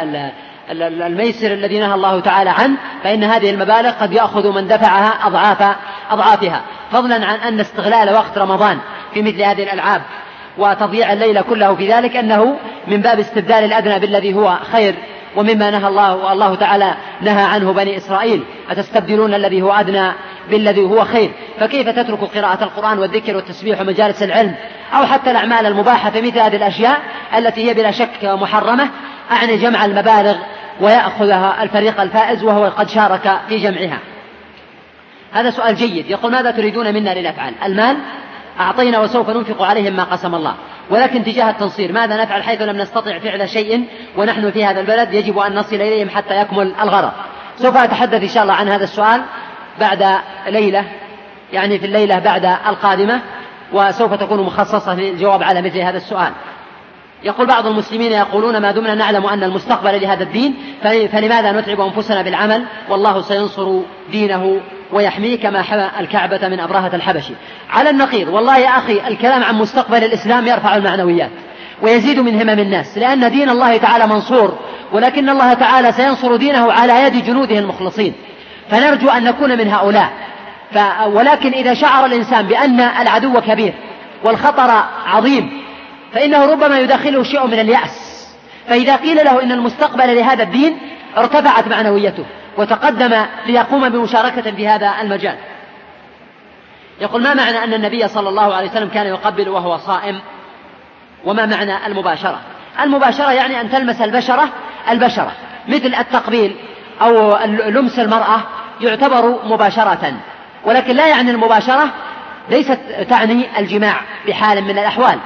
الميسر الذي نهى الله تعالى عنه، فإن هذه المبالغ قد يأخذ من دفعها أضعاف أضعافها، فضلا عن أن استغلال وقت رمضان في مثل هذه الألعاب وتضييع الليل كله في ذلك أنه من باب استبدال الأدنى بالذي هو خير ومما نهى الله والله تعالى نهى عنه بني إسرائيل: أتستبدلون الذي هو أدنى بالذي هو خير. فكيف تترك قراءة القرآن والذكر والتسبيح ومجالس العلم أو حتى الأعمال المباحة في مثل هذه الأشياء التي هي بلا شك محرمة؟ أعني جمع المبالغ ويأخذها الفريق الفائز وهو قد شارك في جمعها. هذا سؤال جيد. يقول: ماذا تريدون منا لنفعل؟ المال أعطينا وسوف ننفق عليهم ما قسم الله، ولكن تجاه التنصير ماذا نفعل حيث لم نستطع فعل شيء ونحن في هذا البلد يجب أن نصل إليهم حتى يكمل الغرض؟ سوف أتحدث إن شاء الله عن هذا السؤال بعد ليلة، يعني في الليلة بعد القادمة، وسوف تكون مخصصة للجواب على مثل هذا السؤال. يقول: بعض المسلمين يقولون: ما دمنا نعلم أن المستقبل لهذا الدين فلماذا نتعب أنفسنا بالعمل والله سينصر دينه ويحميه كما حمى الكعبة من أبرهة الحبشي. على النقيض، والله يا أخي الكلام عن مستقبل الإسلام يرفع المعنويات ويزيد من همم الناس، لأن دين الله تعالى منصور، ولكن الله تعالى سينصر دينه على يد جنوده المخلصين، فنرجو أن نكون من هؤلاء. ف... ولكن إذا شعر الإنسان بأن العدو كبير والخطر عظيم فإنه ربما يدخله شيء من اليأس، فإذا قيل له إن المستقبل لهذا الدين ارتفعت معنويته وتقدم ليقوم بمشاركة في هذا المجال. يقول: ما معنى أن النبي صلى الله عليه وسلم كان يقبل وهو صائم؟ وما معنى المباشرة؟ المباشرة يعني أن تلمس البشرة البشرة، مثل التقبيل أو لمس المرأة يعتبر مباشرة، ولكن لا يعني المباشرة ليست تعني الجماع بحال من الأحوال.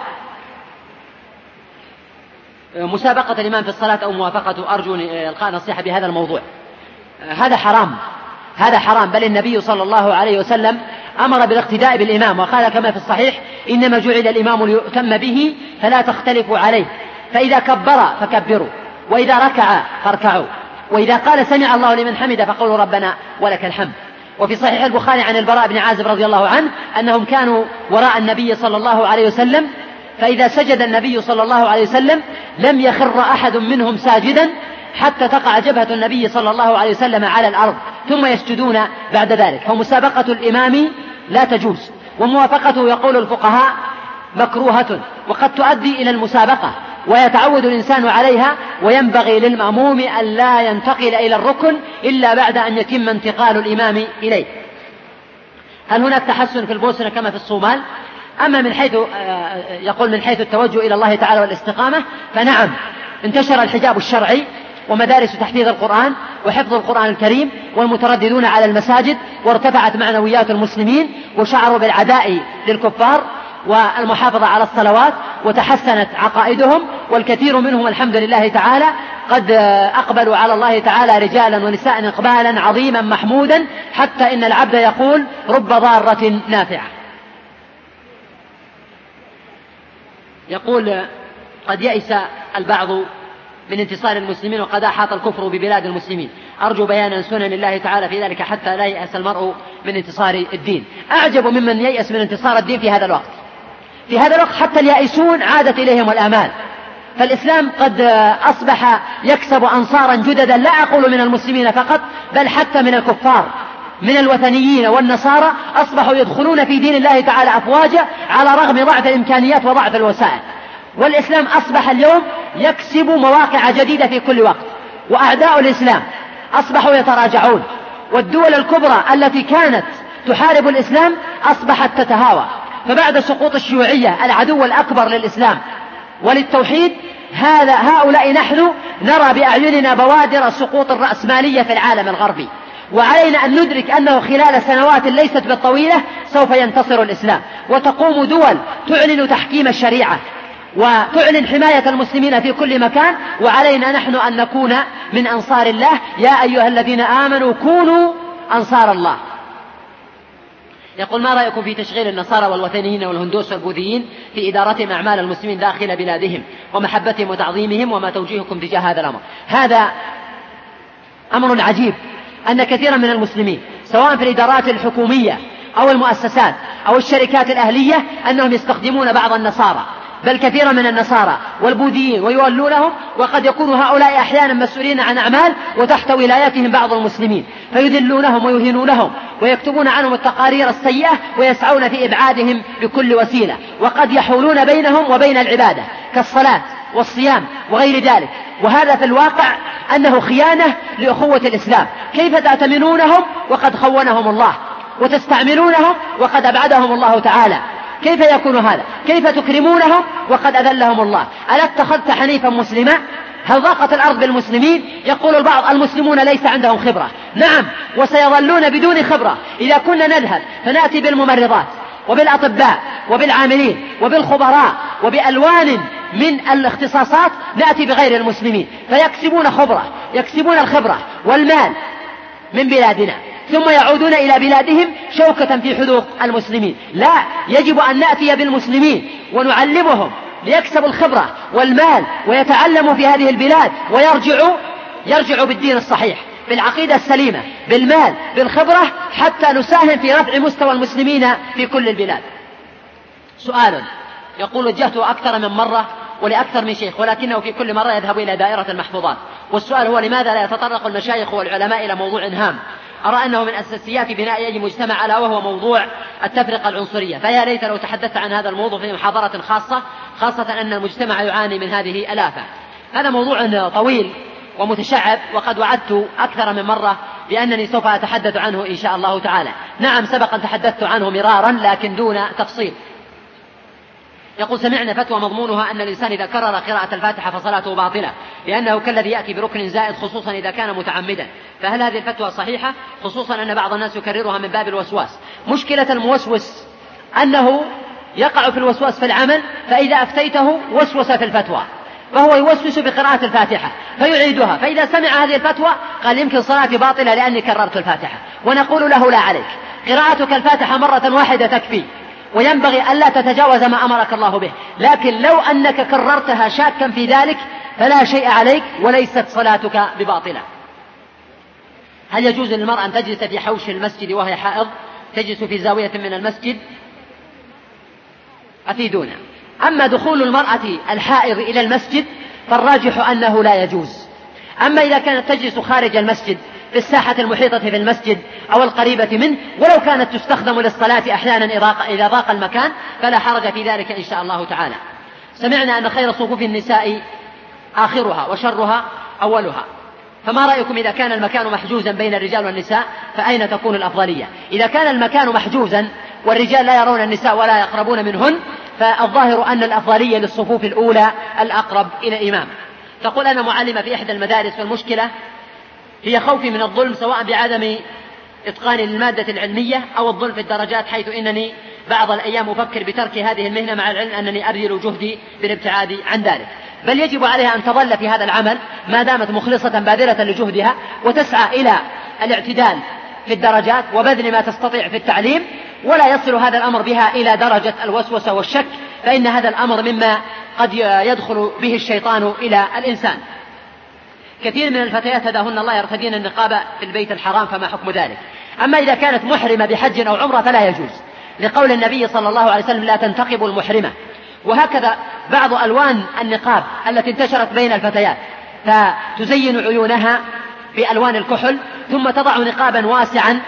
مسابقة الإمام في الصلاة أو موافقته، أرجو إلقاء نصيحة بهذا الموضوع. هذا حرام، هذا حرام، بل النبي صلى الله عليه وسلم أمر بالاقتداء بالإمام وقال كما في الصحيح: إنما جعل الإمام ليؤتم به فلا تختلفوا عليه، فإذا كبر فكبروا، وإذا ركع فاركعوا، وإذا قال سمع الله لمن حمده فقولوا ربنا ولك الحمد. وفي صحيح البخاري عن البراء بن عازب رضي الله عنه أنهم كانوا وراء النبي صلى الله عليه وسلم، فإذا سجد النبي صلى الله عليه وسلم لم يخر أحد منهم ساجدا حتى تقع جبهة النبي صلى الله عليه وسلم على الأرض ثم يسجدون بعد ذلك. فمسابقة الإمام لا تجوز، وموافقته يقول الفقهاء مكروهة، وقد تؤدي إلى المسابقة ويتعود الإنسان عليها، وينبغي للمأموم أن لا ينتقل إلى الركن إلا بعد أن يتم انتقال الإمام إليه. هل هناك تحسن في البوسنة كما في الصومال؟ أما من حيث يقول من حيث التوجه إلى الله تعالى والاستقامة فنعم، انتشر الحجاب الشرعي ومدارس تحفيظ القرآن وحفظ القرآن الكريم والمترددون على المساجد، وارتفعت معنويات المسلمين وشعروا بالعداء للكفار والمحافظة على الصلوات، وتحسنت عقائدهم، والكثير منهم الحمد لله تعالى قد أقبلوا على الله تعالى رجالا ونساء إقبالا عظيما محمودا، حتى إن العبد يقول: رب ضارة نافعة. يقول: قد يئس البعض من انتصار المسلمين وقد أحاط الكفر ببلاد المسلمين، أرجو بيانا سنن الله تعالى في ذلك حتى لا يأس المرء من انتصار الدين. أعجب ممن ييأس من انتصار الدين في هذا الوقت. في هذا الوقت حتى اليائسون عادت إليهم الآمال، فالإسلام قد أصبح يكسب أنصارا جددا، لا أقول من المسلمين فقط بل حتى من الكفار من الوثنيين والنصارى، أصبحوا يدخلون في دين الله تعالى أفواجا على رغم ضعف الإمكانيات وضعف الوسائل. والإسلام أصبح اليوم يكسب مواقع جديدة في كل وقت، وأعداء الإسلام أصبحوا يتراجعون، والدول الكبرى التي كانت تحارب الإسلام أصبحت تتهاوى. فبعد سقوط الشيوعية العدو الأكبر للإسلام وللتوحيد، هذا هؤلاء نحن نرى بأعيننا بوادر سقوط الرأسمالية في العالم الغربي، وعلينا أن ندرك أنه خلال سنوات ليست بالطويلة سوف ينتصر الإسلام، وتقوم دول تعلن تحكيم الشريعة وتعلن حماية المسلمين في كل مكان، وعلينا نحن أن نكون من أنصار الله. يا أيها الذين آمنوا كونوا أنصار الله. يقول: ما رأيكم في تشغيل النصارى والوثنيين والهندوس والبوذيين في إدارتهم أعمال المسلمين داخل بلادهم ومحبتهم وتعظيمهم، وما توجيهكم تجاه هذا الأمر؟ هذا أمر عجيب، أن كثيرا من المسلمين سواء في الإدارات الحكومية أو المؤسسات أو الشركات الأهلية أنهم يستخدمون بعض النصارى، بل كثيرا من النصارى والبوذيين ويولونهم، وقد يكون هؤلاء أحيانا مسؤولين عن أعمال وتحت ولايتهم بعض المسلمين، فيذلونهم ويهينونهم ويكتبون عنهم التقارير السيئة ويسعون في إبعادهم بكل وسيلة، وقد يحولون بينهم وبين العبادة كالصلاة والصيام وغير ذلك. وهذا في الواقع أنه خيانة لأخوة الإسلام. كيف تأتمنونهم وقد خونهم الله، وتستعملونهم وقد أبعدهم الله تعالى؟ كيف يكون هذا؟ كيف تكرمونهم وقد أذلهم الله؟ ألا اتخذت حنيفا مسلما؟ هل ضاقت الأرض بالمسلمين؟ يقول البعض المسلمون ليس عندهم خبرة. نعم، وسيظلون بدون خبرة. إذا كنا نذهب فنأتي بالممرضات وبالأطباء وبالعاملين وبالخبراء وبألوان من الاختصاصات، نأتي بغير المسلمين فيكسبون خبرة، يكسبون الخبرة والمال من بلادنا، ثم يعودون إلى بلادهم شوكة في حدوق المسلمين. لا، يجب أن نأتي بالمسلمين ونعلمهم ليكسبوا الخبرة والمال ويتعلموا في هذه البلاد، ويرجعوا يرجعوا بالدين الصحيح، بالعقيدة السليمة، بالمال، بالخبرة، حتى نساهم في رفع مستوى المسلمين في كل البلاد. سؤال يقول: وجهته أكثر من مرة ولأكثر من شيخ، ولكنه في كل مرة يذهب إلى دائرة المحفوظات. والسؤال هو: لماذا لا يتطرق المشايخ والعلماء إلى موضوع هام أرى أنه من أساسيات بناء أي مجتمع، ألا وهو موضوع التفرقة العنصرية؟ فيا ليت لو تحدثت عن هذا الموضوع في محاضرة خاصة، خاصة أن المجتمع يعاني من هذه الآفة. هذا موضوع طويل ومتشعب، وقد وعدت أكثر من مرة بأنني سوف أتحدث عنه إن شاء الله تعالى. نعم، سبقا تحدثت عنه مرارا لكن دون تفصيل. يقول: سمعنا فتوى مضمونها أن الإنسان إذا كرر قراءة الفاتحة فصلاته باطلة، لأنه كالذي يأتي بركن زائد، خصوصا إذا كان متعمدا. فهل هذه الفتوى صحيحة، خصوصا أن بعض الناس يكررها من باب الوسواس؟ مشكلة الموسوس أنه يقع في الوسواس في العمل، فإذا أفتيته وسوس في الفتوى، فهو يوسوس بقراءة الفاتحة فيعيدها، فإذا سمع هذه الفتوى قال: يمكن صلاتي باطلة لأني كررت الفاتحة. ونقول له: لا عليك، قراءتك الفاتحة مرة واحدة تكفي، وينبغي ألا تتجاوز ما أمرك الله به. لكن لو أنك كررتها شاكا في ذلك فلا شيء عليك، وليست صلاتك بباطلة. هل يجوز للمرأة أن تجلس في حوش المسجد وهي حائض؟ تجلس في زاوية من المسجد؟ أفيدونا. أما دخول المرأة الحائض إلى المسجد فالراجح أنه لا يجوز. أما إذا كانت تجلس خارج المسجد في الساحة المحيطة في المسجد أو القريبة منه، ولو كانت تستخدم للصلاة أحيانا إذا ضاق المكان، فلا حرج في ذلك إن شاء الله تعالى. سمعنا أن خير صفوف النساء آخرها وشرها أولها، فما رأيكم إذا كان المكان محجوزا بين الرجال والنساء فأين تكون الأفضلية؟ إذا كان المكان محجوزا والرجال لا يرون النساء ولا يقربون منهن، فالظاهر أن الأفضلية للصفوف الأولى الأقرب إلى إمام. تقول: أنا معلمة في إحدى المدارس، والمشكلة هي خوفي من الظلم، سواء بعدم إتقاني للمادة العلمية أو الظلم في الدرجات، حيث إنني بعض الأيام أفكر بترك هذه المهنة، مع العلم أنني أبذل جهدي بالابتعاد عن ذلك. بل يجب عليها أن تظل في هذا العمل ما دامت مخلصة باذلة لجهدها، وتسعى إلى الاعتدال في الدرجات وبذل ما تستطيع في التعليم، ولا يصل هذا الأمر بها إلى درجة الوسوسة والشك، فإن هذا الأمر مما قد يدخل به الشيطان إلى الإنسان. كثير من الفتيات هداهن الله يرتدين النقاب في البيت الحرام، فما حكم ذلك؟ أما إذا كانت محرمة بحج أو عمرة فلا يجوز، لقول النبي صلى الله عليه وسلم: لا تنتقبوا المحرمة. وهكذا بعض ألوان النقاب التي انتشرت بين الفتيات، فتزين عيونها بألوان الكحل، ثم تضع نقابا واسعا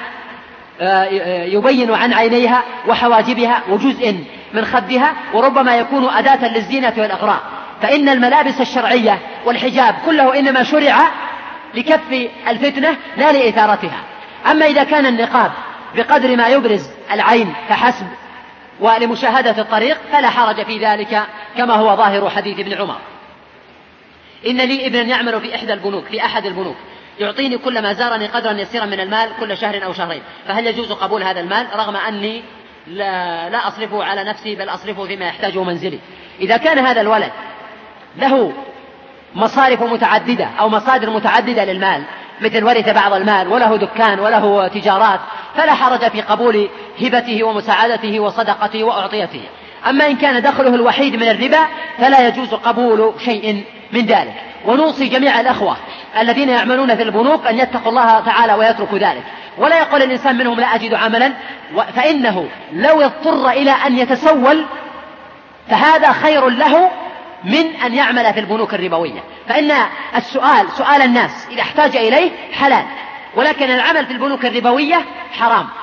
يبين عن عينيها وحواجبها وجزء من خدها، وربما يكون أداة للزينة والإغراء. فإن الملابس الشرعية والحجاب كله إنما شرع لكف الفتنة لا لإثارتها. أما إذا كان النقاب بقدر ما يبرز العين فحسب ولمشاهدة الطريق فلا حرج في ذلك، كما هو ظاهر حديث ابن عمر. إن لي ابنا يعمل في إحدى البنوك في أحد البنوك، يعطيني كل ما زارني قدرا يسيرا من المال كل شهر أو شهرين، فهل يجوز قبول هذا المال رغم أني لا, لا أصرفه على نفسي بل أصرفه فيما يحتاجه منزلي؟ إذا كان هذا الولد له مصارف متعددة أو مصادر متعددة للمال، مثل ورث بعض المال وله دكان وله تجارات، فلا حرج في قبول هبته ومساعدته وصدقته وأعطيته. أما إن كان دخله الوحيد من الربا فلا يجوز قبول شيء من ذلك. ونوصي جميع الأخوة الذين يعملون في البنوك أن يتقوا الله تعالى ويتركوا ذلك، ولا يقول الإنسان منهم: لا أجد عملا، فإنه لو اضطر إلى أن يتسول فهذا خير له من أن يعمل في البنوك الربوية. فإن السؤال سؤال الناس إذا احتاج إليه حلال، ولكن العمل في البنوك الربوية حرام.